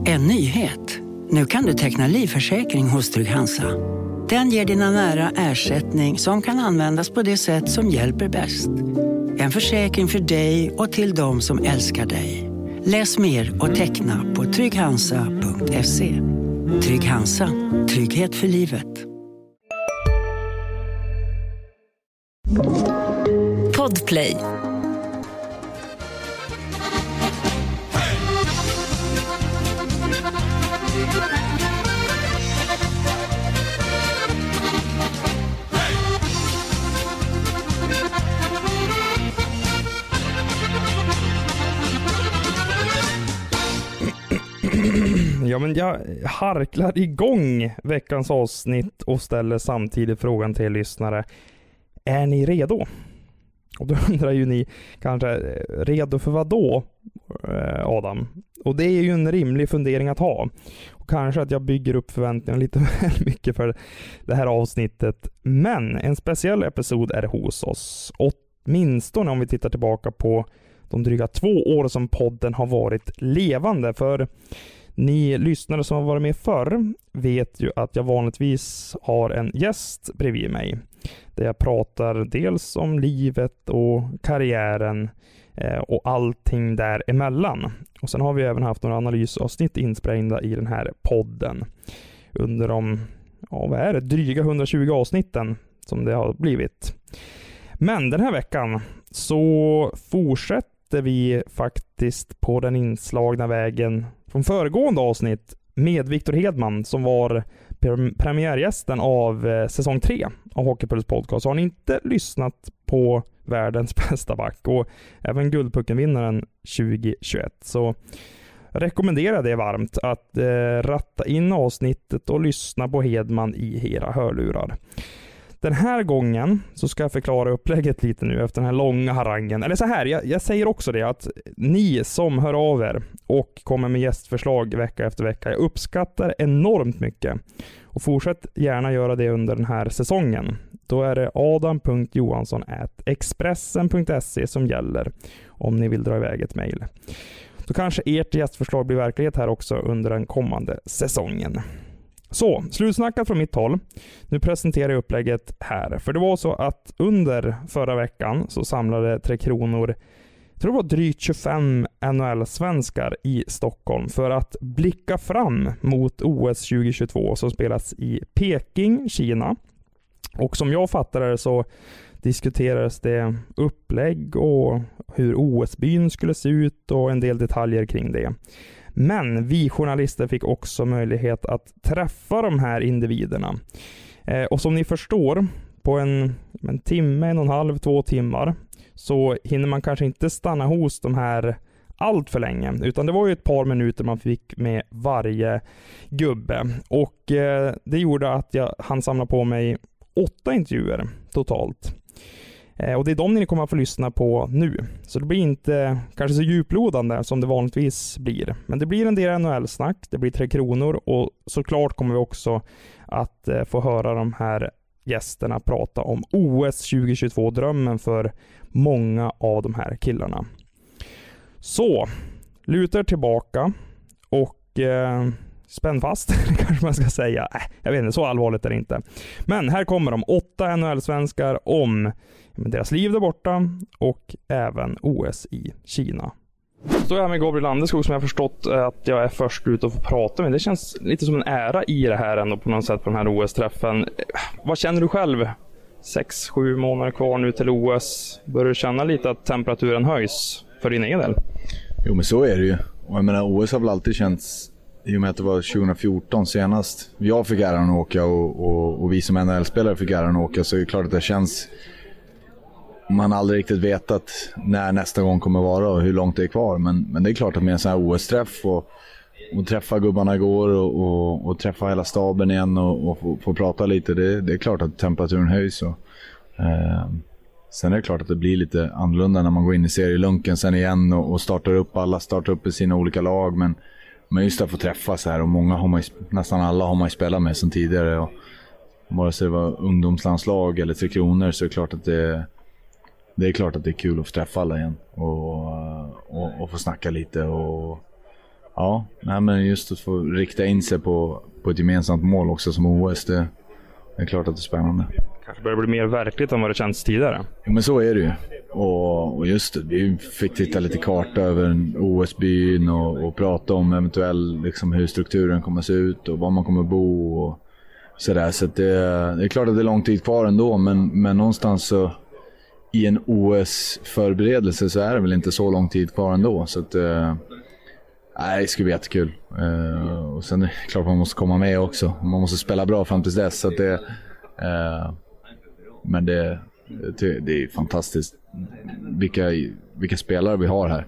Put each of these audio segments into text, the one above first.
En nyhet. Nu kan du teckna livförsäkring hos Trygg-Hansa. Den ger dina nära ersättning som kan användas på det sätt som hjälper bäst. En försäkring för dig och till de som älskar dig. Läs mer och teckna på trygghansa.se. Trygg-Hansa. Trygghet för livet. Podplay. Ja, men jag harklar igång veckans avsnitt och ställer samtidigt frågan till lyssnare. Är ni redo? Och då undrar ju ni kanske, redo för vad då, Adam? Och det är ju en rimlig fundering att ha. Och kanske att jag bygger upp förväntningarna lite väl mycket för det här avsnittet. Men en speciell episod är hos oss. Åtminstone om vi tittar tillbaka på de dryga 2 år som podden har varit levande. För ni lyssnare som har varit med förr vet ju att jag vanligtvis har en gäst bredvid mig. Där jag pratar dels om livet och karriären och allting däremellan. Och sen har vi även haft några analysavsnitt insprängda i den här podden. Under de dryga 120 avsnitten som det har blivit. Men den här veckan så fortsätter vi faktiskt på den inslagna vägen från föregående avsnitt med Victor Hedman som var premiärgästen av säsong 3 av Hockeypuls podcast. Så har ni inte lyssnat på världens bästa back och även Guldpucken-vinnaren 2021 så rekommenderar det varmt att ratta in avsnittet och lyssna på Hedman i era hörlurar. Den här gången så ska jag förklara upplägget lite nu efter den här långa harangen. Eller så här, jag säger också det att ni som hör av er och kommer med gästförslag vecka efter vecka, jag uppskattar enormt mycket. Och fortsätt gärna göra det under den här säsongen. Då är det adam.johansson@expressen.se som gäller om ni vill dra iväg ett mejl. Då kanske ert gästförslag blir verklighet här också under den kommande säsongen. Så, slutsnackat från mitt håll. Nu presenterar jag upplägget här. För det var så att under förra veckan så samlade Tre Kronor, jag tror det var drygt 25 NHL-svenskar i Stockholm för att blicka fram mot OS 2022 som spelas i Peking, Kina. Och som jag fattar det så diskuterades det upplägg och hur OS-byn skulle se ut och en del detaljer kring det. Men vi journalister fick också möjlighet att träffa de här individerna. Och som ni förstår, på en timme, 1,5, 2 timmar så hinner man kanske inte stanna hos de här allt för länge. Utan det var ju ett par minuter man fick med varje gubbe. Och det gjorde att jag hann samla på mig 8 intervjuer totalt. Och det är de ni kommer att få lyssna på nu. Så det blir inte kanske så djuplodande som det vanligtvis blir. Men det blir en del NHL-snack, det blir Tre Kronor och såklart kommer vi också att få höra de här gästerna prata om OS 2022-drömmen för många av de här killarna. Så, luta er tillbaka och spänn fast, kanske man ska säga. Jag vet inte, så allvarligt är det inte. Men här kommer de 8 NHL-svenskar om deras liv där borta och även OS i Kina. Så är jag med Gabriel Landeskog som jag har förstått att jag är först ut och får prata med. Det känns lite som en ära i det här ändå på något sätt på den här OS-träffen. Vad känner du själv? 6-7 månader kvar nu till OS. Börjar du känna lite att temperaturen höjs för din egen del? Jo, men så är det ju. Och jag menar, OS har väl alltid känts, i och med att det var 2014 senast jag fick äran att åka och vi som NHL-spelare fick äran att åka, så är det klart att det känns, man har aldrig riktigt vetat när nästa gång kommer vara och hur långt det är kvar, men det är klart att med en sån här OS-träff och träffa gubbarna igår och träffa hela staben igen och få prata lite, det är klart att temperaturen höjs sen är det klart att det blir lite annorlunda när man går in i serielunken sen igen och startar upp i sina olika lag, men just att få träffas här, och många har man, nästan alla har man spelat med sedan tidigare, och bara så det var ungdomslandslag eller Tre Kronor, så är det klart att det är klart att det är kul att få träffa alla igen och få snacka lite och Ja, nej, men just att få rikta in sig på ett gemensamt mål också som OS, det är klart att det är spännande. Kanske börjar bli mer verkligt än vad det känns tidigare. Ja, men så är det ju. Och just det, vi fick titta lite karta över OS-byn och prata om eventuell liksom, hur strukturen kommer att se ut och var man kommer bo och sådär. Så att det är klart att det är lång tid kvar ändå, men någonstans så i en OS-förberedelse så är det väl inte så lång tid kvar ändå. Så att det skulle bli jättekul. Och sen är det klart man måste komma med också. Man måste spela bra fram tills dess. Så att men det är fantastiskt vilka spelare vi har här.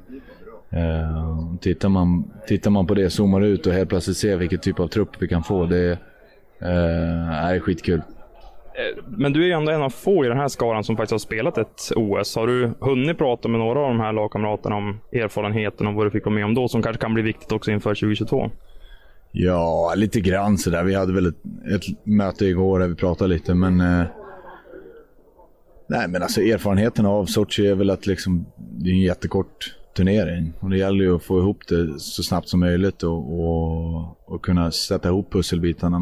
Tittar man på det, zoomar ut och helt plötsligt ser vilken typ av trupp vi kan få. Det är skitkul. Men du är ju ändå en av få i den här skaran som faktiskt har spelat ett OS. Har du hunnit prata med några av de här lagkamraterna om erfarenheten och vad du fick vara med om då, som kanske kan bli viktigt också inför 2022? Ja, lite grann sådär. Vi hade väl ett möte igår där vi pratade lite, men nej, men alltså erfarenheten av Sochi är väl att liksom, det är en jättekort turnering och det gäller ju att få ihop det så snabbt som möjligt och kunna sätta ihop pusselbitarna,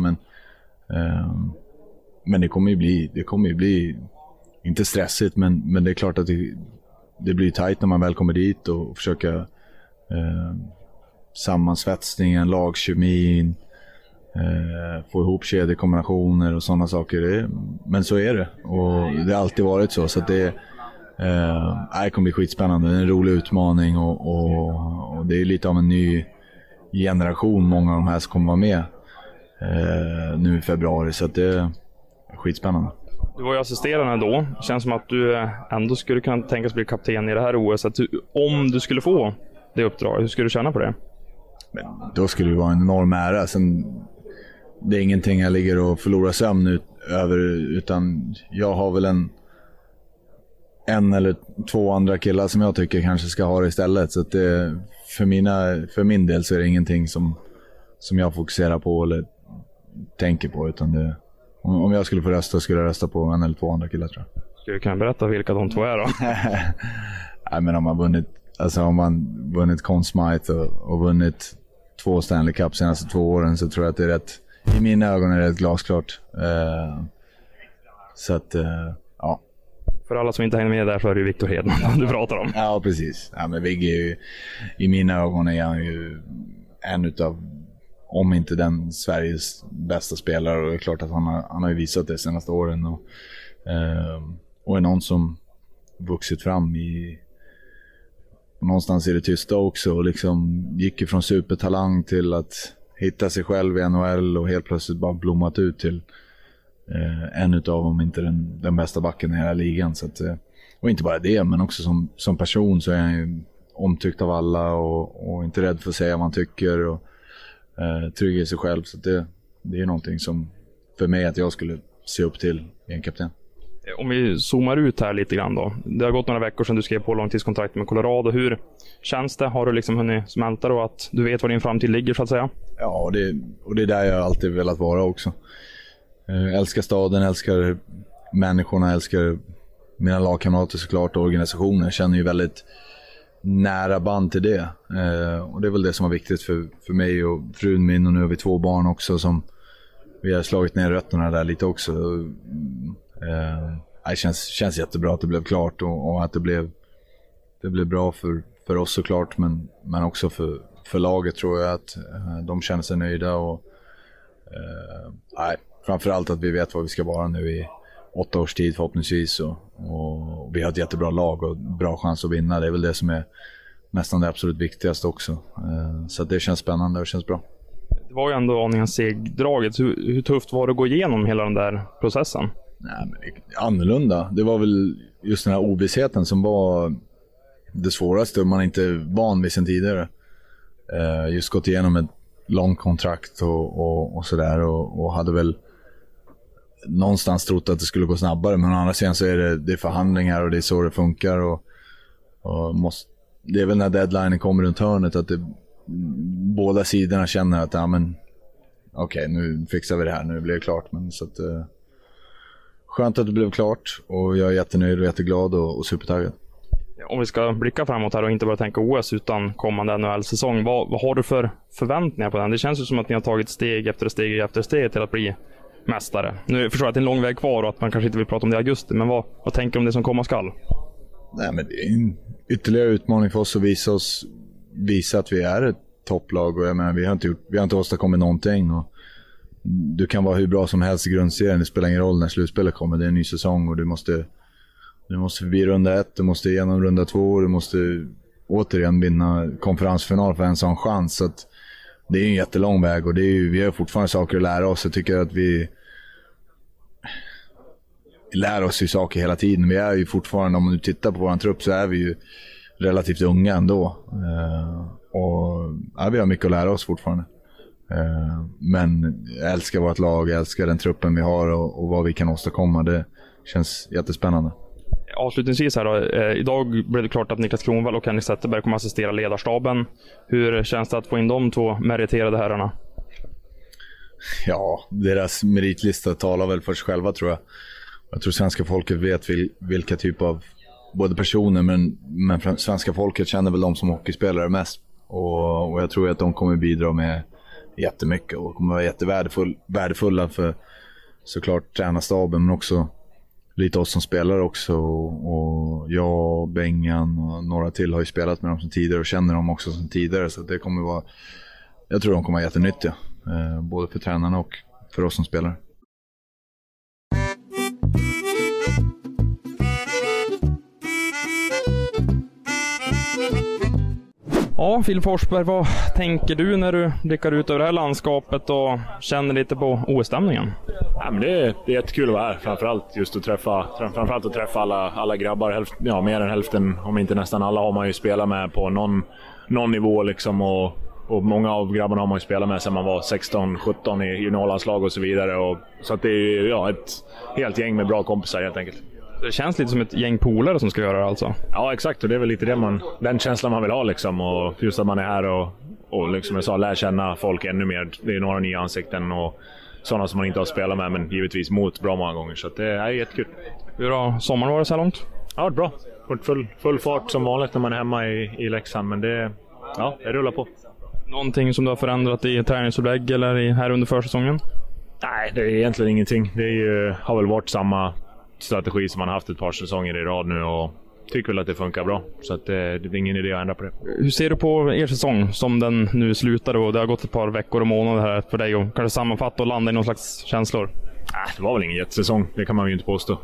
men det kommer ju bli inte stressigt, men det är klart att det blir tajt när man väl kommer dit och försöka sammansvetsningen, lagkemin, få ihop kedjekombinationer och sådana saker. Men så är det, och det har alltid varit så att det kommer bli skitspännande. Det är en rolig utmaning och det är lite av en ny generation, många av de här som kommer vara med nu i februari, så att det är skitspännande. Du var ju assisterande då. Känns som att du ändå skulle kunna tänkas bli kapten i det här OS. Om du skulle få det uppdraget, hur skulle du känna på det? Men då skulle det vara en enorm ära. Sen, det är ingenting jag ligger och förlorar sömn över, utan jag har väl en eller två andra killar som jag tycker kanske ska ha det istället. Så att för min del så är det ingenting som jag fokuserar på eller tänker på, utan om jag skulle få rösta skulle jag rösta på en eller två andra killar, tror jag. Skulle du kunna berätta vilka de två är då? Nej, men om man vunnit Conn Smythe och vunnit 2 Stanley Cup senaste 2 åren, så tror jag att det är rätt, i mina ögon är det rätt glasklart. Så att, ja. För alla som inte hänger med där så är det ju Victor Hedman du pratar om. Ja, precis. Ja, men Vigge är ju, i mina ögon är han ju en utav, om inte den Sveriges bästa spelare, och det är klart att han har ju visat det senaste åren och är någon som vuxit fram i någonstans i det tysta också, och liksom gick ifrån supertalang till att hitta sig själv i NHL och helt plötsligt bara blommat ut till en utav, om inte den bästa backen i hela ligan. Så att, och inte bara det, men också som person så är han ju omtyckt av alla och inte rädd för att säga vad han tycker och trygg i sig själv. Så det är någonting som för mig att jag skulle se upp till i en kapten. Om vi zoomar ut här lite grann då. Det har gått några veckor sedan du skrev på långtidskontrakt med Colorado. Hur känns det? Har du liksom hunnit smälta då att du vet var din framtid ligger, så att säga? Ja, och det är där jag alltid velat vara också. Älskar staden, älskar människorna, älskar mina lagkamrater såklart och organisationen. Jag känner ju väldigt nära band till det. Och det är väl det som var viktigt för mig och frun min, och nu har vi 2 barn också som vi har slagit ner rötterna där lite också. Det känns jättebra att det blev klart och att det blev bra för oss såklart, men också för laget tror jag att de känner sig nöjda och framförallt att vi vet vad vi ska vara nu i 8 års tid förhoppningsvis, och vi har ett jättebra lag och bra chans att vinna. Det är väl det som är nästan det absolut viktigaste också, så att det känns spännande och känns bra. Det var ju ändå aningen segdraget. Hur tufft var det att gå igenom hela den där processen? Nej, men annorlunda. Det var väl just den här ovissheten som var det svåraste, man inte är van vid sen tidigare. Just gått igenom ett långt kontrakt och sådär, och hade väl någonstans trott att det skulle gå snabbare, men å andra sidan så är det förhandlingar och det är så det funkar, och det är väl när deadlinen kommer runt hörnet att båda sidorna känner att okej, nu fixar vi det här, nu blir det klart. Men så att skönt att det blev klart, och jag är jättenöjd och jätteglad och supertaggad. Ja, Om vi ska blicka framåt här och inte bara tänka OS utan kommande NHL-säsong, vad har du för förväntningar på den? Det känns ju som att ni har tagit steg efter steg till att bli mästare. Nu förstår jag att det är en lång väg kvar och att man kanske inte vill prata om det i augusti, men vad tänker du om det som komma skall? Nej, men det är en ytterligare utmaning för oss att visa att vi är ett topplag, och jag menar, vi har inte åstadkommit någonting, och du kan vara hur bra som helst i grundserien, det spelar ingen roll när slutspelet kommer, det är en ny säsong och du måste förbi runda 1, du måste igenom runda 2, du måste återigen vinna konferensfinal för en sån chans. Så att det är en jättelång väg, och vi har fortfarande saker att lära oss. Jag tycker att vi lär oss ju saker hela tiden. Vi är ju fortfarande, om du tittar på våran trupp, så är vi ju relativt unga ändå. Och vi har mycket att lära oss fortfarande. Men jag älskar vårt lag, jag älskar den truppen vi har och vad vi kan åstadkomma. Det känns jättespännande. Avslutningsvis här då, idag blev det klart att Niklas Kronwall och Henrik Zetterberg kommer assistera ledarstaben. Hur känns det att få in de två meriterade herrarna? Ja, deras meritlista talar väl för sig själva, tror jag. Jag tror svenska folket vet vilka typ av både personer, men svenska folket känner väl de som hockeyspelare mest. Och jag tror att de kommer bidra med jättemycket och kommer vara jättevärdefulla för såklart tränarstaben, men också lite oss som spelar också. Och jag, Bengan och några till har ju spelat med dem som tidigare och känner dem också som tidigare, så det kommer vara, jag tror de kommer vara jättenyttiga, både för tränarna och för oss som spelar. Ja, Filip Forsberg, vad tänker du när du blickar ut över det här landskapet och känner lite på OS-stämningen? Ja, men det är jättekul att vara här, framförallt just att träffa alla grabbar. Mer än hälften, om inte nästan alla, har man ju spelat med på någon nivå liksom, och många av grabbarna har man ju spelat med sedan man var 16-17 i juniorlandslag och så vidare, och så att det är ett helt gäng med bra kompisar helt enkelt. Det känns lite som ett gäng polare som ska göra det alltså. Ja, exakt, och det är väl lite den känslan man vill ha liksom, och just att man är här och liksom jag sa, lär känna folk ännu mer. Det är några nya ansikten och sådana som man inte har spelat med, men givetvis mot bra många gånger, så att det är jättekul. Hur har sommaren varit så här långt? Ja, bra. Full fart som vanligt när man är hemma i Leksand, men det rullar på. Någonting som du har förändrat i träningsupplägg eller här under försäsongen? Nej, det är egentligen ingenting. Det har väl varit samma strategi som man har haft ett par säsonger i rad nu, och tycker väl att det funkar bra, så att det är ingen idé att ändra på det. Hur ser du på er säsong som den nu slutar, och det har gått ett par veckor och månader här för dig, och kanske sammanfatta och landa i någon slags känslor? Det var väl ingen jättesäsong, det kan man ju inte påstå.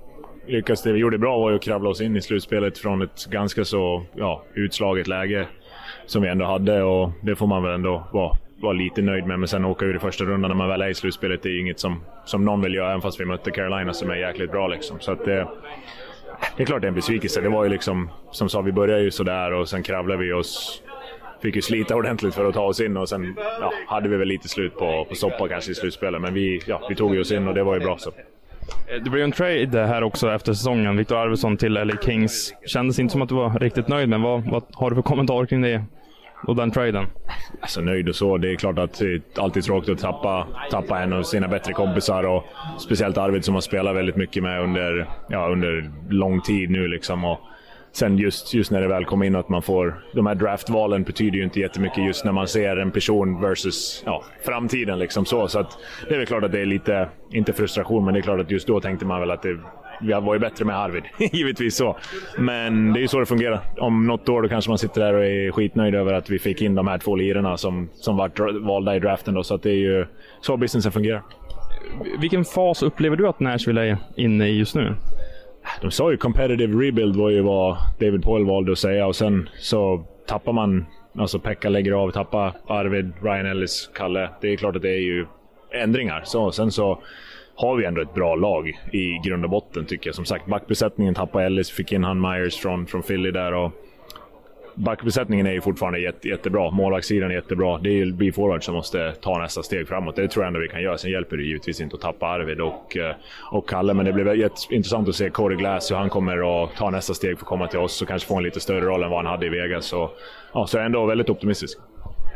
Det vi gjorde bra var ju att kravla oss in i slutspelet från ett ganska så utslaget läge som vi ändå hade, och det får man väl ändå vara lite nöjd med. Men sen åka ur i första rundan när man väl är i slutspelet, det är inget som någon vill göra, även fast vi mötte Carolina som är jäkligt bra liksom. Så att det är klart det är en besvikelse. Det var ju liksom, som sa, vi började ju sådär och sen kravlade vi oss, fick ju slita ordentligt för att ta oss in, och sen hade vi väl lite slut på soppa kanske i slutspelet, men vi tog ju oss in och det var ju bra så. Det blev en trade här också efter säsongen, Victor Arvidsson till LA Kings. Kändes inte som att du var riktigt nöjd, men vad har du för kommentar kring det och den traden? Alltså nöjd och så, det är klart att det är alltid tråkigt att tappa en av sina bättre kompisar, och speciellt Arvid som har spelat väldigt mycket med under lång tid nu liksom, och sen just när det väl kommer in att man får de här draftvalen, betyder ju inte jättemycket just när man ser en person versus framtiden liksom så att det är väl klart att det är lite, inte frustration, men det är klart att just då tänkte man väl att vi var ju bättre med Arvid, givetvis så. Men det är ju så det fungerar. Om något år då kanske man sitter där och är skitnöjd över att vi fick in de här 2 lirarna som var valda i draften då, så att det är ju så businessen fungerar. Vilken fas upplever du att Nashville är inne i just nu? De sa ju competitive rebuild var ju vad David Poyle valde att säga, och sen så tappar man, alltså Pekka lägger av, tappar Arvid, Ryan Ellis, Kalle. Det är klart att det är ju ändringar. Så sen så har vi ändå ett bra lag i grund och botten tycker jag. Som sagt, backbesättningen tappar Ellis, fick in han Myers från Philly där, och backbesättningen är ju fortfarande jättebra. Målvaktssidan är jättebra. Det är ju vi forward som måste ta nästa steg framåt. Det tror jag ändå vi kan göra. Sen hjälper det givetvis inte att tappa Arvid och Kalle, men det blir jätteintressant att se Cody Glass, hur han kommer att ta nästa steg för att komma till oss och kanske få en lite större roll än vad han hade i Vegas. Så jag är ändå väldigt optimistisk.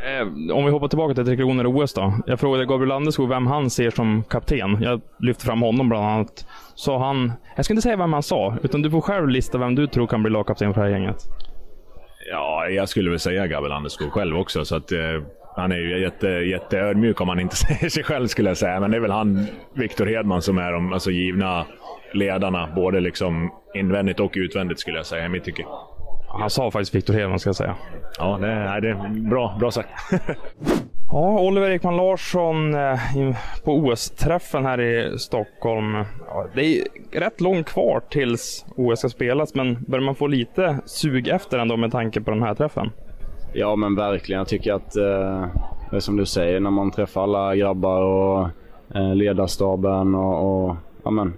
Om vi hoppar tillbaka till 3 Kronor och OS då. Jag frågade Gabriel Landeskog vem han ser som kapten. Jag lyfte fram honom bland annat. Så han, jag ska inte säga vem han sa, utan du får själv lista vem du tror kan bli lagkapten för det här gänget. Ja, jag skulle väl säga Gabriel Landeskog själv också, så att han är ju jätteödmjuk om han inte säger sig själv, skulle jag säga. Men det är väl han, Victor Hedman, som är de alltså givna ledarna, både liksom invändigt och utvändigt, skulle jag säga i mitt tycke. Han sa faktiskt Victor Hedman, ska jag säga. Ja, det är bra sagt. Ja, Oliver Ekman Larsson på OS-träffen här i Stockholm. Ja, det är rätt långt kvar tills OS ska spelas, men börjar man få lite sug efter ändå med tanke på den här träffen? Ja, men verkligen. Jag tycker att det är som du säger, när man träffar alla grabbar och ledarstaben och ja, men,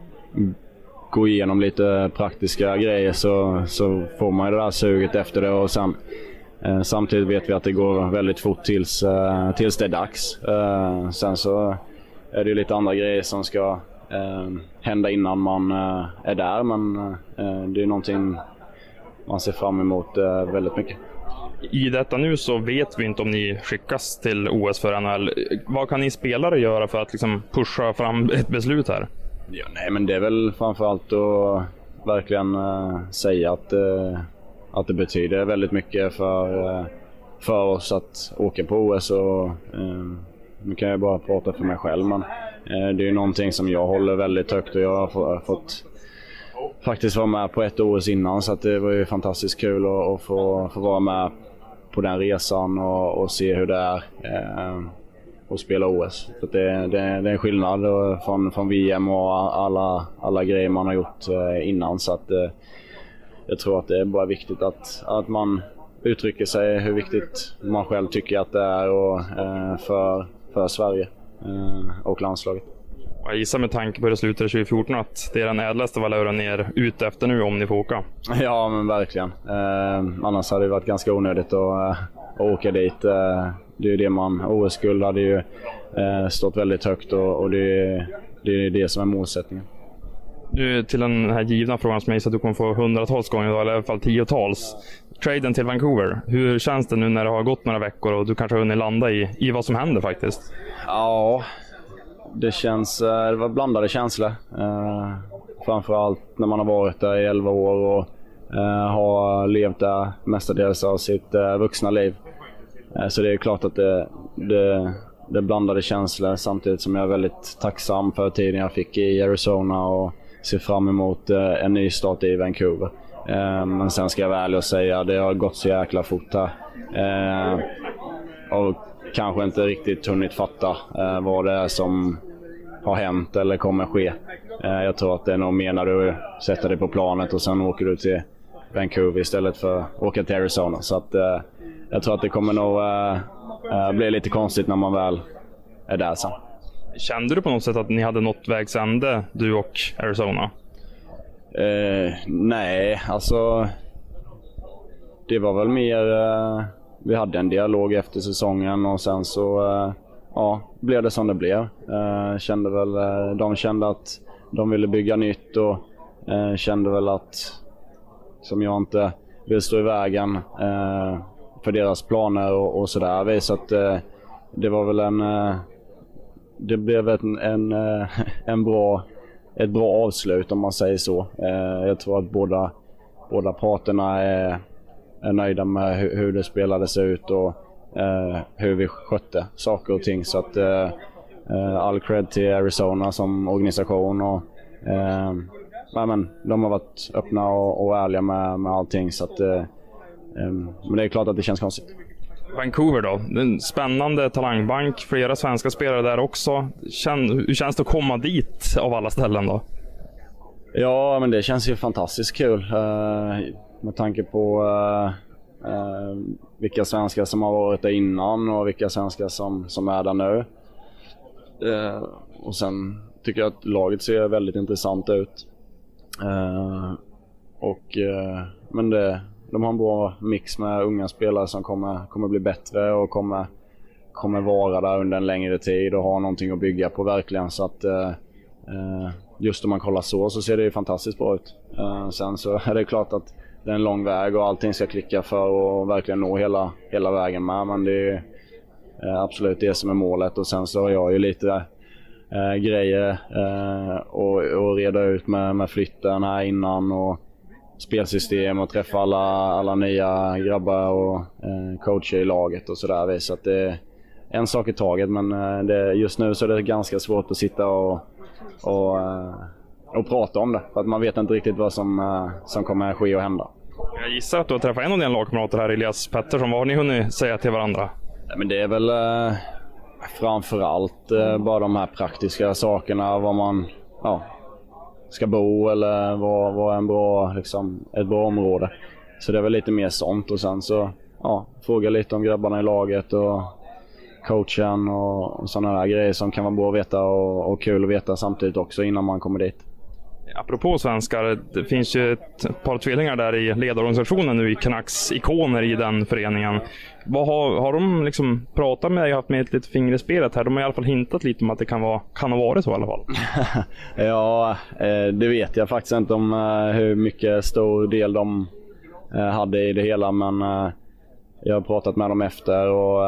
gå igenom lite praktiska grejer, så får man ju det där suget efter det. Och sen samtidigt vet vi att det går väldigt fort tills det är dags. Sen så är det ju lite andra grejer som ska hända innan man är där, men det är någonting man ser fram emot väldigt mycket. I detta nu så vet vi inte om ni skickas till OS för NHL. Vad kan ni spelare göra för att liksom pusha fram ett beslut här? Ja, nej, men det är väl framförallt att verkligen säga att det betyder väldigt mycket för oss att åka på OS. Och nu kan jag bara prata för mig själv, men det är ju någonting som jag håller väldigt högt, och jag har fått faktiskt vara med på ett OS innan, så att det var ju fantastiskt kul att få vara med på den resan och se hur det är och spela OS. Så det är en skillnad från VM och alla grejer man har gjort innan, så att jag tror att det är bara viktigt att man uttrycker sig hur viktigt man själv tycker att det är och för Sverige och landslaget. Jag gissar med tanke på det slutet 2014 att det är den ädlaste valuren ni är ute efter nu om ni får åka. Ja, men verkligen. Annars hade det varit ganska onödigt att åka dit. Det är ju det OS-guld hade ju stått väldigt högt, och det är det som är målsättningen. Du, till den här givna frågan som jag gissar att du kommer få hundratals gånger idag, eller i alla fall 10-tals. Traden till Vancouver. Hur känns det nu när det har gått några veckor och du kanske har hunnit landa i vad som händer faktiskt? Ja, det var blandade känslor. Framförallt när man har varit där i 11 år och har levt där mestadels av sitt vuxna liv. Så det är klart att det blandade känslor, samtidigt som jag är väldigt tacksam för tiden jag fick i Arizona och ser fram emot en ny start i Vancouver. Men sen ska jag vara ärlig och säga att det har gått så jäkla fort här. Och kanske inte riktigt hunnit fatta vad det är som har hänt eller kommer ske. Jag tror att det är nog mer när du sätter dig på planet och sen åker du till Vancouver istället för att åka till Arizona. Så att jag tror att det kommer nog bli lite konstigt när man väl är där sen. Kände du på något sätt att ni hade nått vägs ände, du och Arizona? Nej, alltså det var väl mer vi hade en dialog efter säsongen, och sen så blev det som det blev. De kände att de ville bygga nytt, och kände väl att som jag inte vill stå i vägen för deras planer och sådär. Så att det var väl det blev ett bra avslut, om man säger så. Jag tror att båda parterna är nöjda med hur det spelades ut och hur vi skötte saker och ting. Så att all cred till Arizona som organisation, och de har varit öppna och ärliga med allting. Så att, men det är klart att det känns konstigt. Vancouver då, en spännande talangbank, flera svenska spelare där också. Hur känns det att komma dit av alla ställen då? Ja, men det känns ju fantastiskt kul med tanke på vilka svenskar som har varit där innan och vilka svenskar som är där nu. Och sen tycker jag att laget ser väldigt intressant ut. Men de har en bra mix med unga spelare som kommer bli bättre och kommer vara där under en längre tid och ha någonting att bygga på verkligen. Så att just om man kollar så ser det ju fantastiskt bra ut. Sen så är det klart att det är en lång väg och allting ska klicka för att verkligen nå hela vägen med. Men det är absolut det som är målet. Och sen så har jag ju lite grejer och reda ut med flytten här innan och spelsystem och träffa alla nya grabbar och coacher i laget och sådär. Så att det är en sak i taget, men just nu så är det ganska svårt att sitta och prata om det. För att man vet inte riktigt vad som kommer att ske och hända. Jag gissar att du har träffat en av dina lagkamrater här, Elias Pettersson. Vad har ni hunnit säga till varandra? Ja, men det är väl framförallt bara de här praktiska sakerna. Var man ska bo eller vad är en bra, liksom, ett bra område. Så det är väl lite mer sånt. Och sen så fråga lite om grabbarna i laget och coachen och sådana där grejer som kan vara bra att veta och kul att veta samtidigt också innan man kommer dit. Apropå svenskar, det finns ju ett par tvillingar där i ledarorganisationen nu i Canucks, ikoner i den föreningen. Vad har de liksom pratat med dig och haft med ett litet finger i spelet här? De har i alla fall hintat lite om att det kan ha varit så i alla fall. Ja, det vet jag faktiskt inte om hur mycket stor del de hade i det hela, men jag har pratat med dem efter och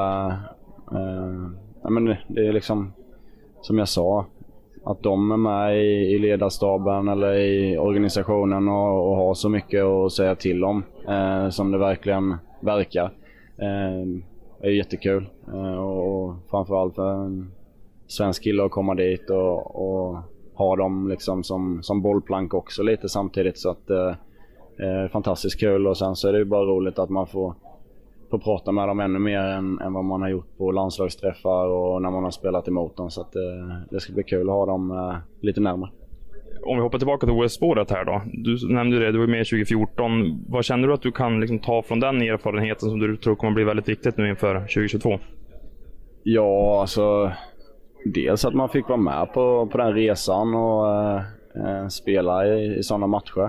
men det är liksom som jag sa, att de är med i ledarstaben eller i organisationen och har så mycket att säga till om som det verkligen verkar. Det är jättekul och framförallt för en svensk kille att komma dit och ha dem liksom som bollplank också lite samtidigt, så att fantastiskt kul. Och sen så är det ju bara roligt att man får prata med dem ännu mer än vad man har gjort på landslagsträffar och när man har spelat emot dem, så att det ska bli kul att ha dem lite närmare. Om vi hoppar tillbaka till OS-spåret här då. Du nämnde det, du var med 2014. Vad känner du att du kan liksom ta från den erfarenheten som du tror kommer bli väldigt viktigt nu inför 2022? Ja, alltså dels att man fick vara med på den resan och spela i sådana matcher.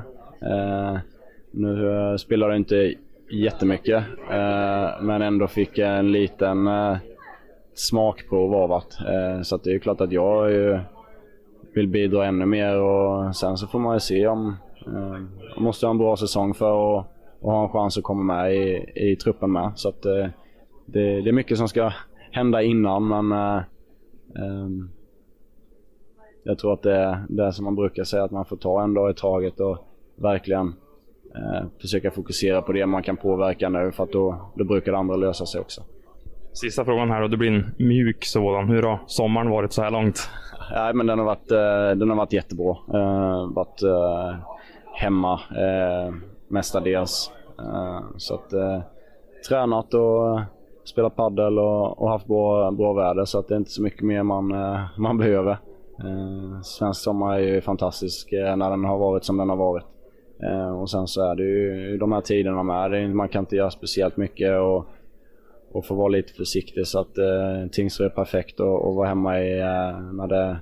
Nu spelar det inte jättemycket, men ändå fick en liten smakprov av att. Så att det är klart att jag vill bidra ännu mer, och sen så får man ju se om man måste ha en bra säsong för att ha en chans att komma med i truppen med. Så att det är mycket som ska hända innan, men jag tror att det är det som man brukar säga, att man får ta en dag i taget och verkligen försöka fokusera på det man kan påverka nu, för att då brukar det andra lösa sig också. Sista frågan här då, det blir en mjuk sådan. Hur har sommaren varit så här långt? Ja, men den har varit jättebra. Varit hemma mestadels. Så att tränat och spelat paddel och haft bra väder, så att det är inte så mycket mer man behöver. Svensk sommar är ju fantastisk när den har varit som den har varit. Och sen så är det ju de här tiderna med. Man kan inte göra speciellt mycket och få vara lite försiktig, så att Tingsryd är perfekt och vara hemma i när det...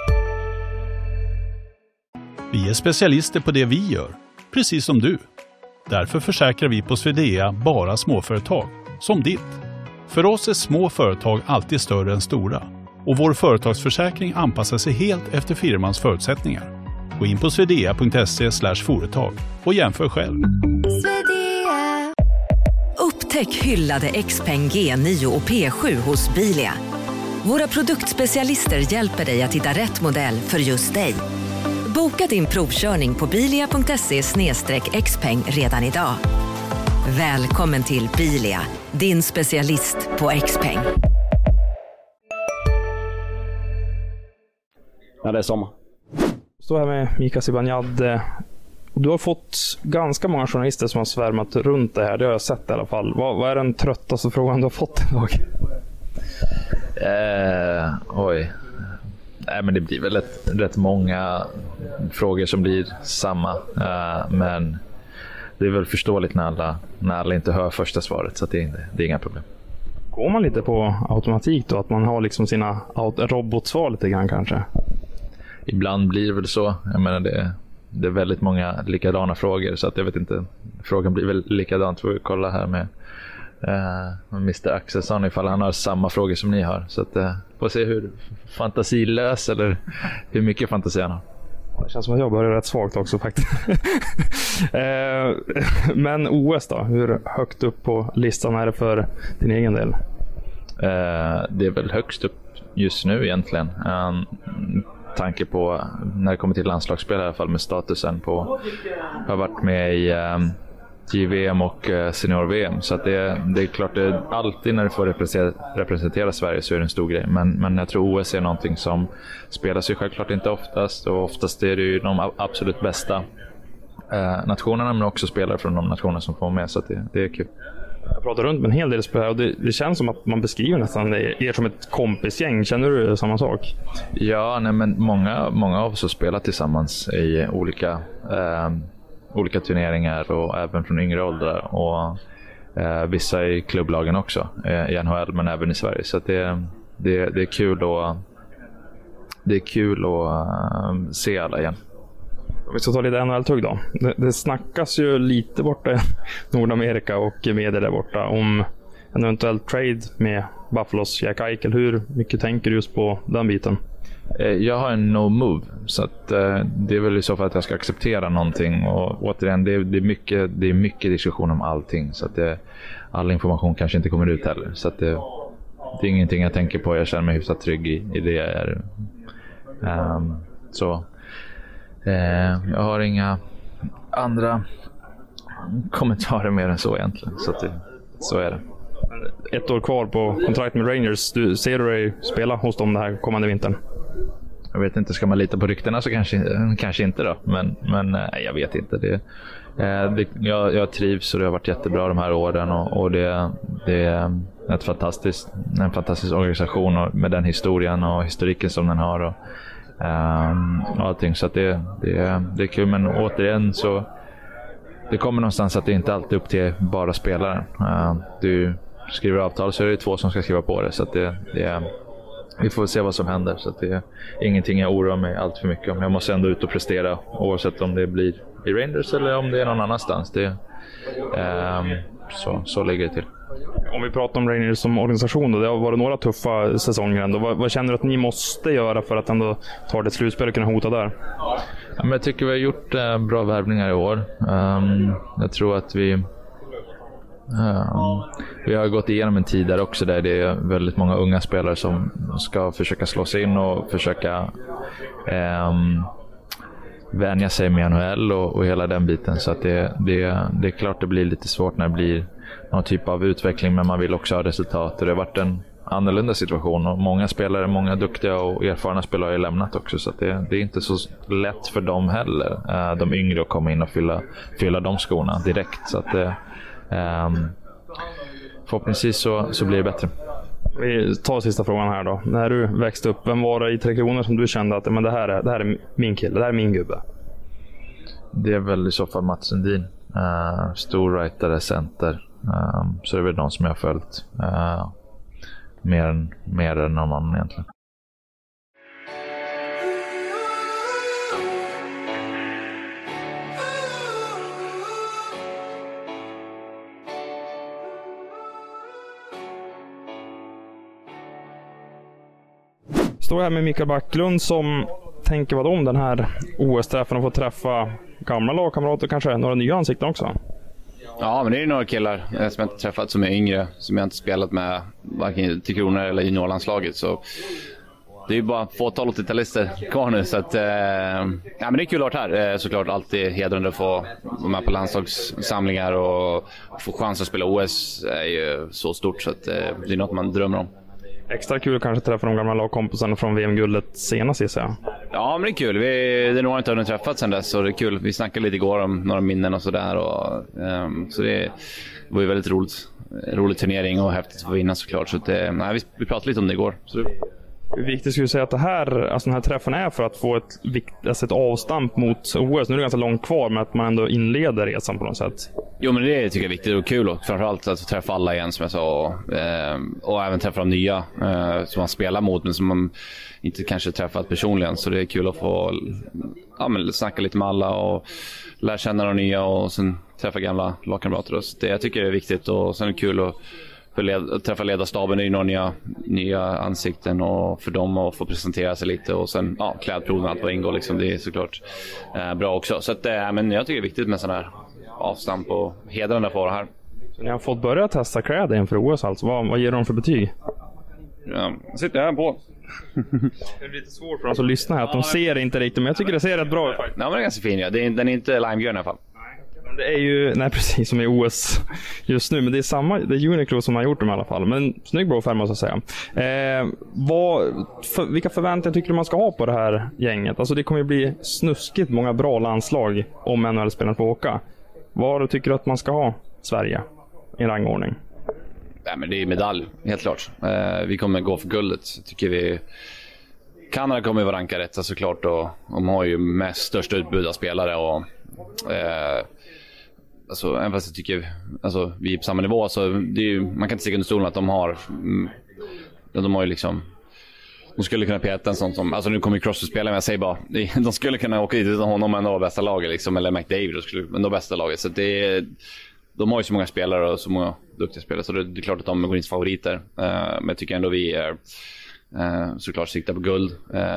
Vi är specialister på det vi gör, precis som du. Därför försäkrar vi på Swedea bara småföretag, som ditt. För oss är små företag alltid större än stora, och vår företagsförsäkring anpassar sig helt efter firmans förutsättningar. Gå in på swedea.se/företag och jämför själv. Upptäck hyllade XPeng G9 och P7 hos Bilia. Våra produktspecialister hjälper dig att hitta rätt modell för just dig. Boka din provkörning på bilia.se/xpeng redan idag. Välkommen till Bilia, din specialist på XPeng. Ja, det är sommar. Står här med Mika Zibanejad. Du har fått ganska många journalister som har svärmat runt det här. Det har jag sett i alla fall. Vad är den tröttaste frågan du har fått idag? Oj. Nej, men det blir väl rätt många frågor som blir samma. Men det är väl förståeligt när alla inte hör första svaret, så att det är inga problem. Går man lite på automatik då? Att man har liksom sina robotsvar lite grann kanske? Ibland blir det väl så. Jag menar det är väldigt många likadana frågor, så att jag vet inte. Frågan blir väl likadant. Får vi kolla här med Mr. Axelsson ifall han har samma frågor som ni har. Så att får se hur fantasilös eller hur mycket fantasi han har. Det känns som att jag börjar rätt svagt också faktiskt. Men OS då? Hur högt upp på listan är det för din egen del? Det är väl högst upp just nu egentligen. Tanke på när det kommer till landslagsspel i alla fall med statusen på. Jag har varit med i JVM och senior-VM, så att det är klart det alltid när du får representera Sverige så är det en stor grej, men jag tror OS är någonting som spelas ju självklart inte oftast, och oftast är det ju de absolut bästa nationerna, men också spelare från de nationer som får med, så att det är kul. Jag pratar runt med en hel del spelare och det känns som att man beskriver nästan er som ett kompisgäng. Känner du samma sak? Ja, nej, men många av oss har spelat tillsammans i olika turneringar och även från yngre åldrar, och vissa i klubblagen också i NHL, men även i Sverige, så att det är kul att se alla igen. Vi ska ta lite NHL-tugg då. Det snackas ju lite borta i Nordamerika och medier där borta om en eventuell trade med Buffalos Jack Eichel. Hur mycket tänker du just på den biten? Jag har en no move, så att det är väl i så fall att jag ska acceptera någonting, och återigen det är mycket diskussion om allting, så att all information kanske inte kommer ut heller, så att det är ingenting jag tänker på. Jag känner mig hyfsat trygg i det jag är. Så jag har inga andra kommentarer mer än så egentligen, så att så är det. Ett år kvar på kontrakt med Rangers. Ser du dig spela hos dem det här kommande vintern? Jag vet inte, ska man lita på ryktena så kanske inte då, men nej, jag vet inte. Jag trivs och det har varit jättebra de här åren, och det är en fantastisk organisation, och med den historien och historiken som den har, och allting, så att det är kul, men återigen så det kommer någonstans att det inte alltid är upp till bara spelaren. Du skriver avtal så är det 2 som ska skriva på det, så att vi får se vad som händer, så att det är ingenting jag oroar mig allt för mycket om. Jag måste ändå ut och prestera, oavsett om det blir i Rangers eller om det är någon annanstans. Så ligger det till. Om vi pratar om Rangers som organisation då, det har varit några tuffa säsonger ändå. Vad känner du att ni måste göra för att ändå ta det slutspel och kunna hota där? Ja, men jag tycker vi har gjort bra värvningar i år. Jag tror att vi har gått igenom en tid där också, där det är väldigt många unga spelare som ska försöka slå sig in och försöka vänja sig med NHL och hela den biten, så att det är klart det blir lite svårt när det blir någon typ av utveckling, men man vill också ha resultat, och det har varit en annorlunda situation, och många duktiga och erfarna spelare har lämnat också, så att det är inte så lätt för dem heller, de yngre, att komma in och fylla de skorna direkt, så att förhoppningsvis så blir det bättre. Vi tar sista frågan här då. När du växte upp, vem var det i Tre Kronor som du kände att men det här är min kille, det här är min gubbe? Det är väl i så fall Mats Sundin, stor rightare, center, så det är väl de som jag har följt mer än någon annan egentligen. Står här med Mikael Backlund som tänker vad om den här OS-träffen och få träffa gamla lagkamrater, kanske några nya ansikten också. Ja, men det är några killar som jag inte träffat som är yngre, som jag inte spelat med varken till Kronor eller i Norrlandslaget, så det är ju bara fåtal 80-talister kvar nu, så att ja, men det är kul att ha här. Såklart alltid hedrande att få vara med på landslagssamlingar och få chans att spela OS är ju så stort, så att det är något man drömmer om. Extra kul kanske träffa de gamla lagkompisarna från VM-guldet senast, gissar jag. Ja, men det är kul. Det är några inte hunnit träffat sedan dess, så det är kul. Vi snackade lite igår om några minnen och sådär. Så det var ju väldigt rolig turnering och häftigt att vinna såklart. Så vi pratade lite om det igår. Så hur viktigt skulle du säga att den här träffen är för att få ett avstamp mot OS? Nu är det ganska långt kvar, men att man ändå inleder resan på något sätt. Jo, men det tycker jag är viktigt och kul, och framförallt att få träffa alla igen, som jag sa, och även träffa de nya som man spelar mot, men som man inte kanske träffat personligen. Så det är kul att få snacka lite med alla och lära känna de nya, och sen träffa gamla lagkamrater. Jag tycker det är viktigt, och sen är det kul att träffa ledarstaben, är ju några nya ansikten och för dem att få presentera sig lite och sen klädproven och allt vad ingår liksom, det är såklart bra också. Så att, men jag tycker det är viktigt med sån här avstamp och hedrande för det här. Så ni har fått börja testa kläder inför OS alltså. Vad ger de för betyg? Ja, jag sitter här på. Det är lite svårt för oss att lyssna här, att de ser inte riktigt, men jag tycker det ser rätt bra ut faktiskt. Ja, men det är ganska fin, ja. Den är inte limegrön i alla fall. Det är ju, precis som i OS just nu, men det är Uniqlo som har gjort dem i alla fall. Men snygg blå färg måste jag säga. Vilka förväntningar tycker du man ska ha på det här gänget? Alltså det kommer ju bli snuskigt många bra landslag om NHL-spelarna får åka. Vad tycker du att man ska ha Sverige i rangordning? Nej, men det är medalj, helt klart. Vi kommer gå för guldet, tycker vi. Kanada kommer vara rankade rätt såklart, och de har ju mest största utbud av spelare och alltså, även fast jag tycker vi är på samma nivå, så det är ju, man kan inte sticka under stolen att de har ju liksom, de skulle kunna peta en sån som, alltså nu kommer ju Crosby spela, men jag säger bara, de skulle kunna åka dit utan honom ändå bästa laget liksom, eller McDavid ändå bästa laget, så de har ju så många spelare och så många duktiga spelare, så det är klart att de går in som favoriter, men jag tycker ändå vi är såklart sikta på guld,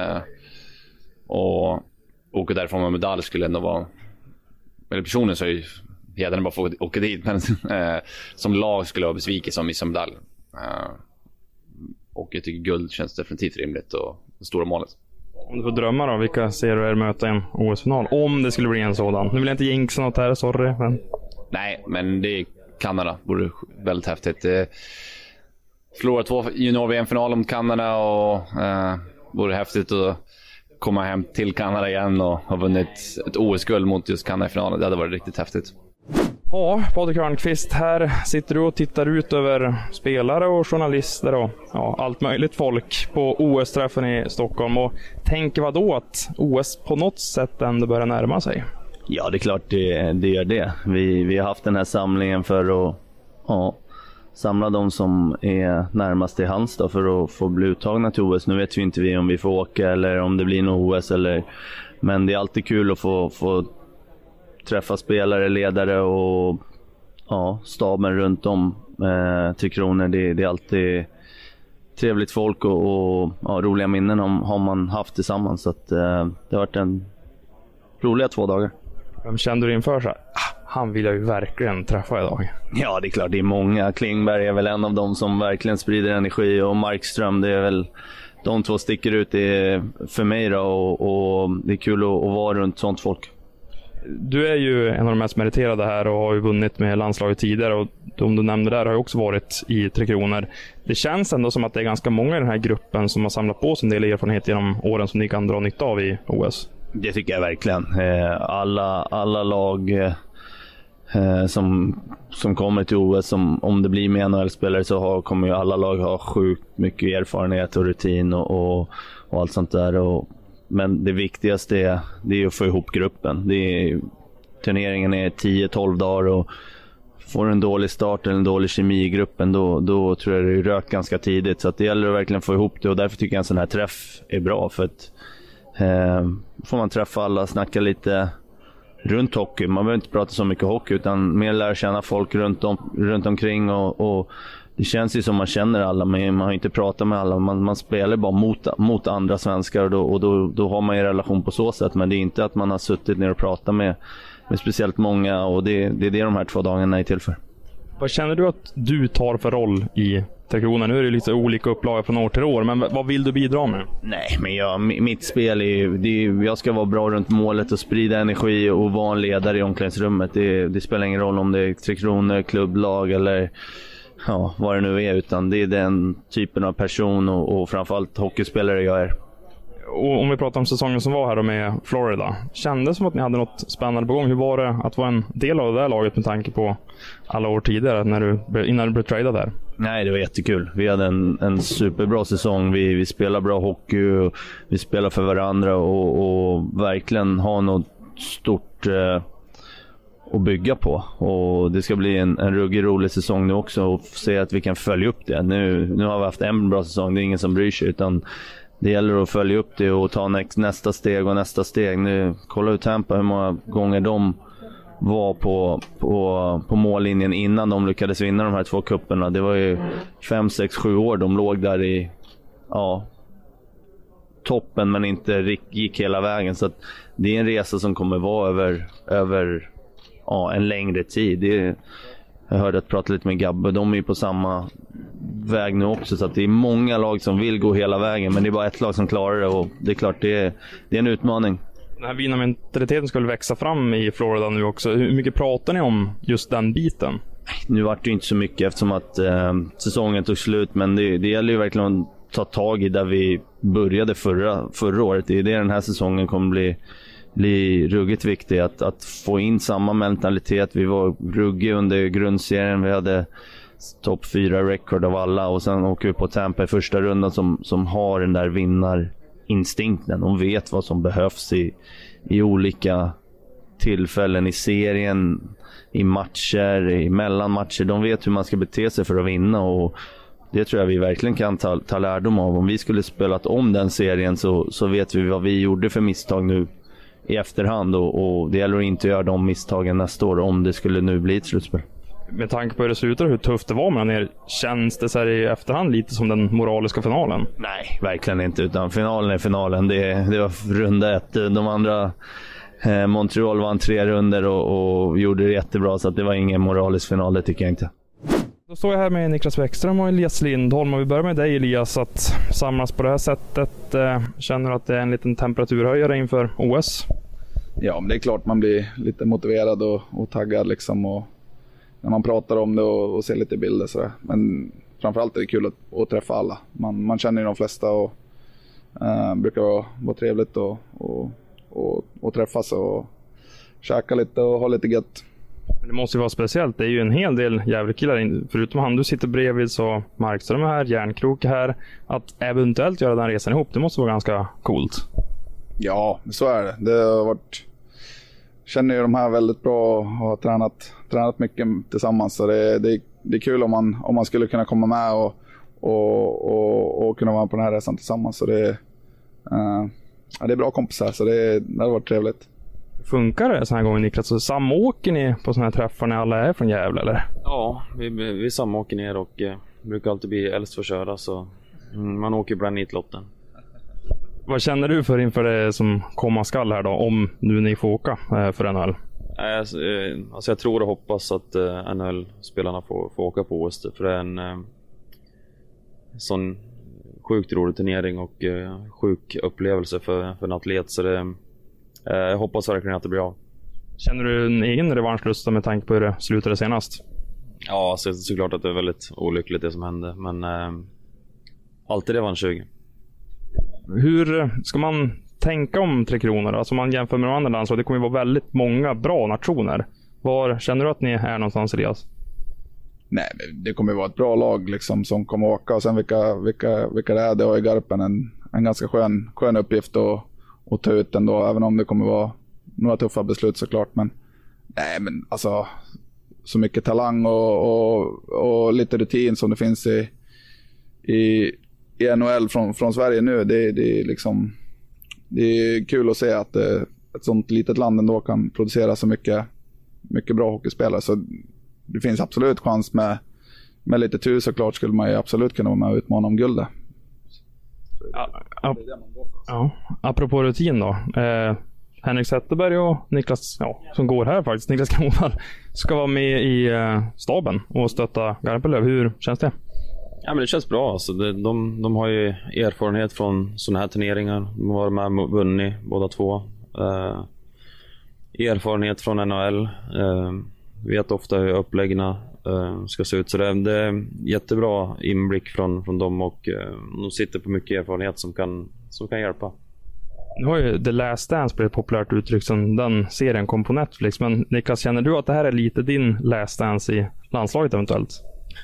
och åka därifrån med medalj skulle ändå vara, eller personen så är ju hedern bara få åka dit, men som lag skulle jag besvika som missar medalj, och jag tycker guld känns definitivt rimligt och det stora målet. Om du får drömma då, vilka ser du er möta i en OS-final? Om det skulle bli en sådan. Nu vill jag inte jinxa något här, sorry. Men... Nej, men det är Kanada. Det vore väldigt häftigt. Förlora 2 junior-VM-finaler mot Kanada och vore häftigt att komma hem till Kanada igen och ha vunnit ett OS-guld mot just Kanada-finalen. Det hade varit riktigt häftigt. Ja, Patrik Hörnqvist, här sitter du och tittar ut över spelare och journalister och allt möjligt folk på OS-träffen i Stockholm och tänker vad då att OS på något sätt ändå börjar närma sig? Ja, det är klart det gör det. Vi har haft den här samlingen för att samla de som är närmast till hands då, för att få bli uttagna till OS. Nu vet vi inte om vi får åka eller om det blir något OS, men det är alltid kul att få träffa spelare, ledare och staben runt om Tre Kronor. Det är alltid trevligt folk och roliga minnen har man haft tillsammans, så att det har varit en roliga 2 dagar. Vem kände du inför så här? Han vill jag ju verkligen träffa idag. Ja, det är klart, det är många. Klingberg är väl en av dem som verkligen sprider energi, och Markström, det är väl de 2 sticker ut för mig då, och det är kul att vara runt sånt folk. Du är ju en av de mest meriterade här och har ju vunnit med landslaget tidigare, och de du nämnde där har ju också varit i Tre Kronor. Det känns ändå som att det är ganska många i den här gruppen som har samlat på sig en del erfarenhet genom åren som ni kan dra nytta av i OS. Det tycker jag verkligen. Alla lag som kommer till OS, om det blir med NHL-spelare, så kommer ju alla lag ha sjukt mycket erfarenhet och rutin och allt sånt där. Men det viktigaste är att få ihop gruppen. Turneringen är 10-12 dagar, och får en dålig start eller en dålig kemi i gruppen, då tror jag det är rök ganska tidigt. Så att det gäller att verkligen få ihop det, och därför tycker jag en sån här träff är bra. För att får man träffa alla, snacka lite runt hockey. Man behöver inte prata så mycket hockey, utan mer lära känna folk runt omkring, och det känns ju som man känner alla, men man har inte pratat med alla. Man spelar bara mot andra svenskar, och då har man ju relation på så sätt. Men det är inte att man har suttit ner och pratat med speciellt många, och det är det de här 2 dagarna är till för. Vad känner du att du tar för roll i Tre Kronor? Nu är det lite olika upplaga från år till år, men vad vill du bidra med? Nej, men mitt spel är jag ska vara bra runt målet och sprida energi och vara en ledare i omklädningsrummet. Det spelar ingen roll om det är Tre Kronor, klubblag eller vad det nu är, utan det är den typen av person och framförallt hockeyspelare jag är. Och om vi pratar om säsongen som var här då med Florida, kändes som att ni hade något spännande på gång. Hur var det att vara en del av det där laget med tanke på alla år tidigare innan du blev tradad där? Nej, det var jättekul. Vi hade en superbra säsong. Vi spelar bra hockey och vi spelar för varandra och verkligen ha något stort att bygga på. Och det ska bli en ruggig rolig säsong nu också, och se att vi kan följa upp det. Nu har vi haft en bra säsong, det är ingen som bryr sig, utan det gäller att följa upp det och ta nästa steg och nästa steg. Nu, kolla ut Tampa, hur många gånger de var på mållinjen innan de lyckades vinna de här 2 kupperna. Det var ju 5, 6, 7 år de låg där i toppen men inte gick hela vägen. Så att det är en resa som kommer vara över en längre tid. Jag hörde att prata lite med Gabbe, de är ju på samma väg nu också, så att det är många lag som vill gå hela vägen, men det är bara ett lag som klarar det, och det är klart det är en utmaning. Den här vinnarmentaliteten skulle växa fram i Florida nu också. Hur mycket pratar ni om just den biten? Nu var det ju inte så mycket eftersom att säsongen tog slut, men det gäller ju verkligen att ta tag i där vi började förra året. Det är det den här säsongen kommer bli ruggigt viktig, att få in samma mentalitet. Vi var ruggiga under grundserien, vi hade topp 4 record av alla, och sen åker vi på Tampa i första rundan som har den där vinnarinstinkten. De vet vad som behövs i olika tillfällen i serien, i matcher, i mellanmatcher. De vet hur man ska bete sig för att vinna, och det tror jag vi verkligen kan ta lärdom av. Om vi skulle spelat om den serien så vet vi vad vi gjorde för misstag nu i efterhand, och det gäller att inte göra de misstagen nästa år om det skulle nu bli ett slutspel. Med tanke på hur det slutar och hur tufft det var mellan er, känns det så här i efterhand lite som den moraliska finalen? Nej, verkligen inte, utan finalen är finalen. Det var runda 1. De andra, Montreal vann 3 runder och gjorde det jättebra, så att det var ingen moralisk final, det tycker jag inte. Då står jag här med Niklas Bäckström och Elias Lindholm, och vi börjar med dig Elias. Att samlas på det här sättet, känner du att det är en liten temperaturhöjare inför OS? Ja, men det är klart man blir lite motiverad och taggad liksom, och när man pratar om det och ser lite bilder sådär. Men framförallt är det kul att träffa alla. Man känner ju de flesta, och brukar vara trevligt och träffas och käka lite och ha lite gött. Det måste ju vara speciellt. Det är ju en hel del jävla-killar. Förutom han du sitter bredvid, så Markström är här, Järnkrok är här. Att eventuellt göra den resan ihop, det måste vara ganska coolt. Ja, så är det. Det har varit... Känner ju de här väldigt bra och har tränat mycket tillsammans. Så det är kul om man skulle kunna komma med och kunna vara på den här resan tillsammans. Så det är bra kompisar, så det har varit trevligt. Funkar det sån här gånger, Niklas? Så samåker ni på såna här träffar när alla är från Gävle, eller? Ja, vi samåker ner och brukar alltid bli äldst för att köra, så man åker ibland i lotten. Vad känner du för inför det som komma skall här då, om nu ni får åka för NHL? Alltså jag tror och hoppas att NHL-spelarna får åka på OS, för det är en sån sjukt rolig turnering och sjuk upplevelse för en atlet, så jag hoppas verkligen att det blir av. Känner du en egen revanschlust med tanke på hur det slutade senast? Ja, såklart att det är väldigt olyckligt det som hände, men alltid revanschsug. Hur ska man tänka om Tre Kronor? Alltså man jämför med de andra landslag, det kommer ju vara väldigt många bra nationer. Var känner du att ni är någonstans, Elias? Nej, det kommer vara ett bra lag liksom, som kommer åka, och sen vilka det är, det har ju Garpen en ganska skön uppgift att ta ut ändå, även om det kommer vara några tuffa beslut såklart. Men nej, men alltså så mycket talang och lite rutin som det finns i NHL från Sverige nu, det är liksom, det är kul att se att ett sånt litet land ändå kan producera så mycket bra hockeyspelare. Så det finns absolut chans med lite tur, såklart skulle man ju absolut kunna vara med och utmana om guldet. Ja, apropå rutin då. Henrik Zetterberg och Niklas, som går här faktiskt, Niklas Kronwall, ska vara med i staben och stötta Garpenlöv. Hur känns det? Ja, men det känns bra. Alltså, de har ju erfarenhet från sådana här turneringar. De har varit med och vunnit båda två. Erfarenhet från NHL. Vet ofta hur uppläggen ska se ut. Så det är jättebra inblick från dem, och de sitter på mycket erfarenhet som kan hjälpa. Nu har ju The Last Dance blivit ett populärt uttryck som den serien kom på Netflix. Men Niklas, känner du att det här är lite din Last Dance i landslaget eventuellt?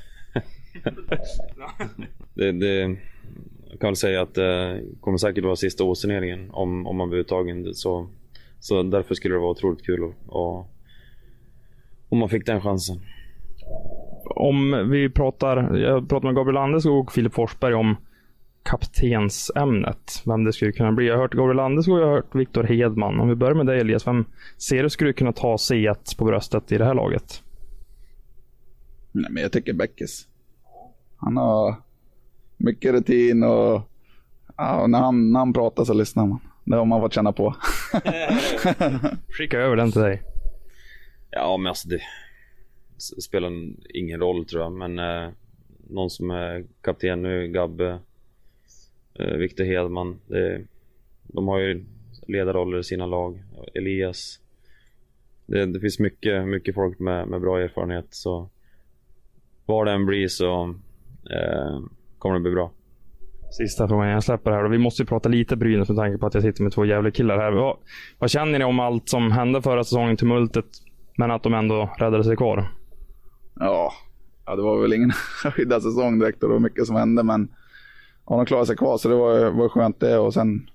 Jag kan väl säga att det kommer säkert vara sista årsturneringen om man blir uttagen, så därför skulle det vara otroligt kul om man fick den chansen. Om vi jag pratar med Gabriel Landeskog och Filip Forsberg om kaptensämnet. Vem det skulle kunna bli. Jag har hört Gabriel Landeskog och jag har hört Victor Hedman. Om vi börjar med dig, Elias, vem ser du skulle kunna ta C1 på bröstet i det här laget? Nej, men jag tycker Bäckis. Han har mycket rutin och när han pratar så lyssnar man. Det har man fått känna på. Skicka över den till dig. Ja, men alltså det spelar ingen roll tror jag. Men någon som är kapten nu, Gabbe, Victor Hedman. De har ju ledarroller i sina lag. Elias. Det finns mycket folk med bra erfarenhet. Så var det än blir så kommer det bli bra. Sista frågan jag släpper här. Och vi måste ju prata lite Brynäs med tanke på att jag sitter med 2 jävla killar här. Vad känner ni om allt som hände förra säsongen, tumultet, men att de ändå räddade sig kvar? Ja, det var väl ingen skydda säsong direkt och det var mycket som hände, men de klarade sig kvar så det var skönt det. Och sen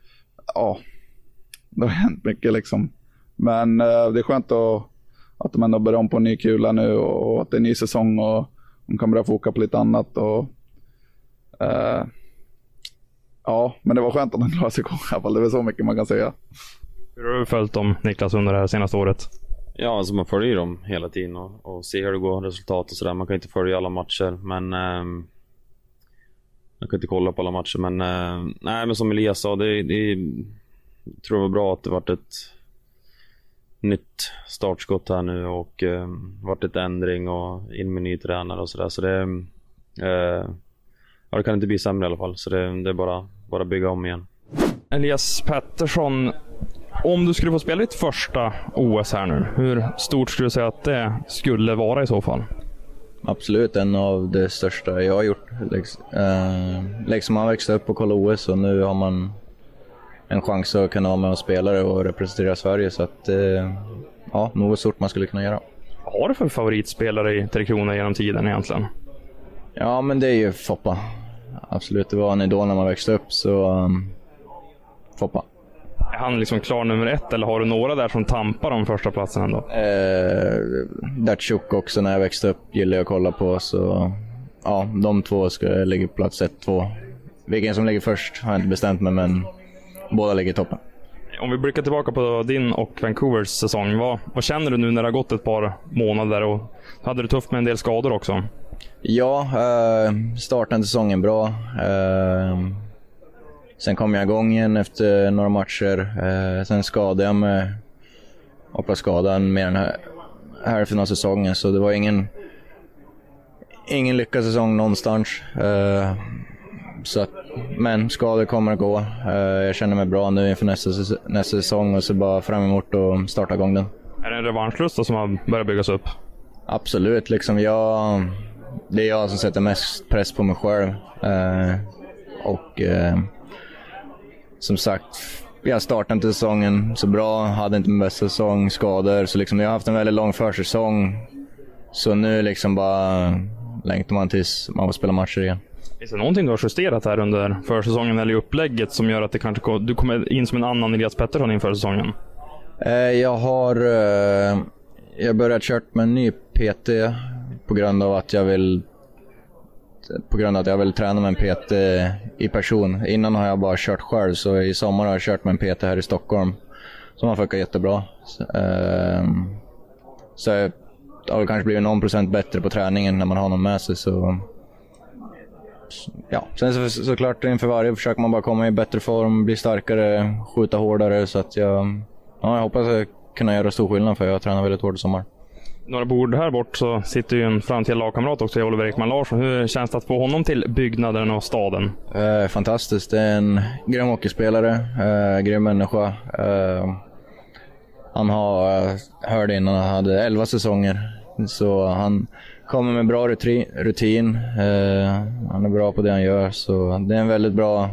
det har hänt mycket liksom. Men det är skönt att de ändå börjar om på en ny kula nu och att det är en ny säsong och de kan börja foka på lite annat och men det var skönt att de klarade sig kvar i alla fall. Det är väl så mycket man kan säga. Hur har du följt dem, Niklas, under det här senaste året? Ja, alltså man följer dem hela tiden och ser hur det går, resultat och sådär. Man kan inte följa alla matcher, men man kan inte kolla på alla matcher. Men nej, men som Elias sa, det tror jag var bra att det varit ett nytt startskott här nu och varit ett ändring och in med ny tränare och sådär. Så det kan inte bli sämre i alla fall. Så det är bara bygga om igen. Elias Pettersson, om du skulle få spela ditt första OS här nu, hur stort skulle du säga att det skulle vara i så fall? Absolut, en av de största jag har gjort. Liksom man växte upp och kollade OS och nu har man en chans att kunna ha med och spela och representera Sverige. Så att något stort man skulle kunna göra. Vad har du för favoritspelare i Tre Kronor genom tiden egentligen? Ja, men det är ju Foppa. Absolut, det var en idol när man växte upp, så Foppa. Är han liksom klar nummer 1 eller har du några där som tampar om första platsen ändå? Datsjuk också när jag växte upp gillar jag att kolla på, så de 2 ska ligga på plats 1-2. Vilken som ligger först har jag inte bestämt mig, men båda ligger i toppen. Om vi blickar tillbaka på din och Vancouvers säsong, vad känner du nu när det har gått ett par månader och hade du tufft med en del skador också? Ja, startade säsongen bra. Sen kom jag igång igen efter några matcher. Sen skadade jag mig och var skadad mer än hälften av säsongen. Så det var ingen lyckad säsong någonstans. Men skador kommer att gå. Jag känner mig bra nu inför nästa säsong och så bara fram emot och starta igång den. Är det en revanschlust som har börjat byggas upp? Absolut, liksom det är jag som sätter mest press på mig själv. Som sagt, jag startade inte säsongen så bra, hade inte min bästa säsong, skador, så liksom jag har haft en väldigt lång försäsong. Så nu liksom bara längtar man tills man får spela matcher igen. Finns det någonting du har justerat här under försäsongen eller i upplägget som gör att det kanske du kommer in som en annan Elias Pettersson inför säsongen? Jag börjat kört med en ny PT på grund av att jag vill träna med en PT i person. Innan har jag bara kört själv, så i sommar har jag kört med en PT här i Stockholm som har funkat jättebra. Så jag har kanske blivit någon procent bättre på träningen när man har någon med sig. Så ja, sen såklart inför varje försöker man bara komma i bättre form, bli starkare, skjuta hårdare, så att jag hoppas att kunna göra stor skillnad, för jag tränar väldigt hårt i sommar. Några bord här bort så sitter ju en framtida lagkamrat också, Oliver Ekman Larsson. Hur känns det att få honom till byggnaden och staden? Fantastiskt, det är en grym hockeyspelare, grym människa. Han hörde innan han hade 11 säsonger, så han kommer med bra rutin. Han är bra på det han gör, så det är en väldigt bra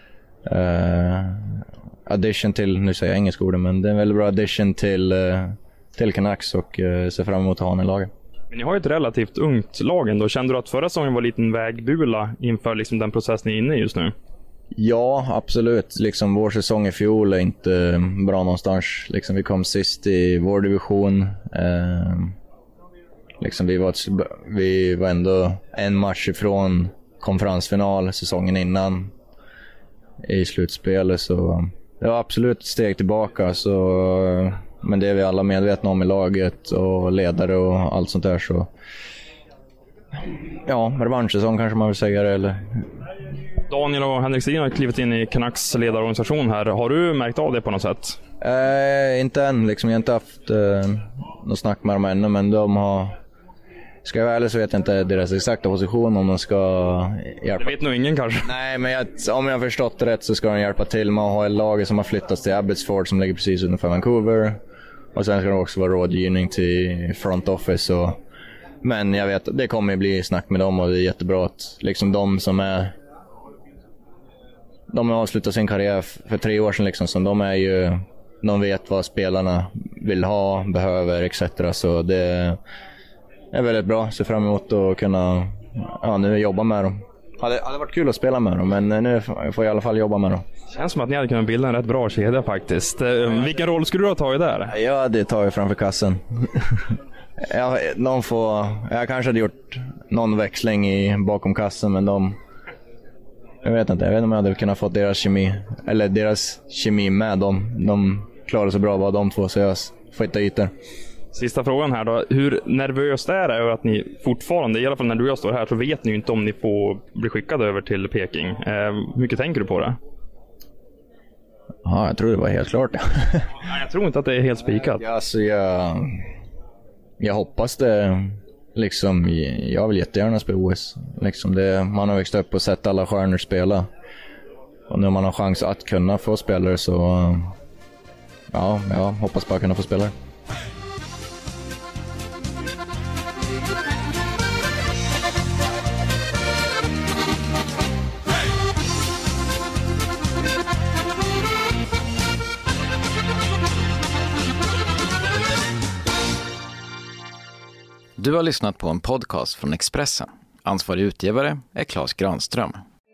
addition till, nu säger jag engelska ord, men det är en väldigt bra addition till Canucks och ser fram emot att ha honom i laget. Men ni har ju ett relativt ungt lag ändå. Kände du att förra säsongen var en liten vägbula inför liksom den process ni är inne i just nu? Ja, absolut. Liksom, vår säsong i fjol är inte bra någonstans. Liksom, vi kom sist i vår division. Liksom, vi var ändå en match ifrån konferensfinal säsongen innan i slutspelet, så det var absolut ett steg tillbaka. Men det är vi alla medvetna om i laget och ledare och allt sånt där. Så ja, revanschsäsong kanske man vill säga det. Eller... Daniel och Henrik Stin har klivit in i Canucks ledarorganisation här. Har du märkt av det på något sätt? Inte än. Liksom, jag har inte haft något snack med dem ännu, men de har... Ska jag vara ärlig så vet jag inte deras exakta position, om de ska hjälpa. Det vet nog ingen kanske. Nej, men om jag har förstått det rätt så ska de hjälpa till med AHL-laget som har flyttats till Abbotsford som ligger precis utanför Vancouver. Och sen ska det också vara rådgivning till front office. Men jag vet att det kommer att bli snack med dem, och det är jättebra att liksom de har avslutat sin karriär för 3 år sedan liksom, så de vet vad spelarna vill ha, behöver etc. Så det är väldigt bra. Ser fram emot att kunna nu jobba med dem. Det hade varit kul att spela med dem, men nu får jag i alla fall jobba med dem. Känns som att ni hade kunnat bilda en rätt bra kedja faktiskt. Vilken roll skulle du ha tagit där? Ja, det tar jag framför kassen. Jag kanske hade gjort någon växling bakom kassen, men jag vet inte om jag hade kunnat få deras kemi med dem. De klarar så bra vad de två, så jag får hitta ytor. Sista frågan här då. Hur nervöst är det över att ni fortfarande, i alla fall när du och jag står här, så vet ni ju inte om ni får bli skickade över till Peking. Hur mycket tänker du på det? Ja, jag tror det var helt klart. Nej, jag tror inte att det är helt spikat. Ja, alltså jag hoppas det. Liksom, jag vill jättegärna spela OS. Liksom man har växt upp och sett alla stjärnor spela. Och när man har chans att kunna få spelare så... Ja, jag hoppas bara kunna få spelare. Du har lyssnat på en podcast från Expressen. Ansvarig utgivare är Claes Granström.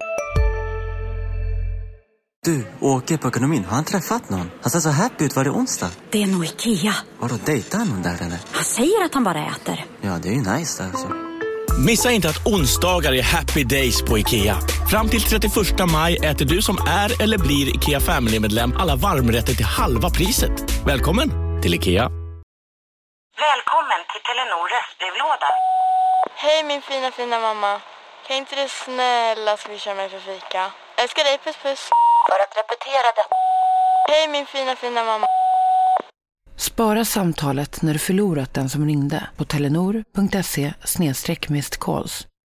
Du, Åke på ekonomin, har han träffat någon? Han ser så happy ut. Var det onsdag? Det är nog Ikea. Vadå, dejtar han någon där eller? Han säger att han bara äter. Ja, det är ju nice alltså. Missa inte att onsdagar är happy days på Ikea. Fram till 31 maj äter du som är eller blir Ikea Family-medlem alla varmrätter till halva priset. Välkommen till Ikea. Välkommen till Telenor röstbrevlåda. Hej min fina mamma. Kan inte du snälla swisha mig för fika? Älskar dig, puss puss. För att repetera det. Hej min fina mamma. Spara samtalet när du förlorat den som ringde på telenor.se/missed calls.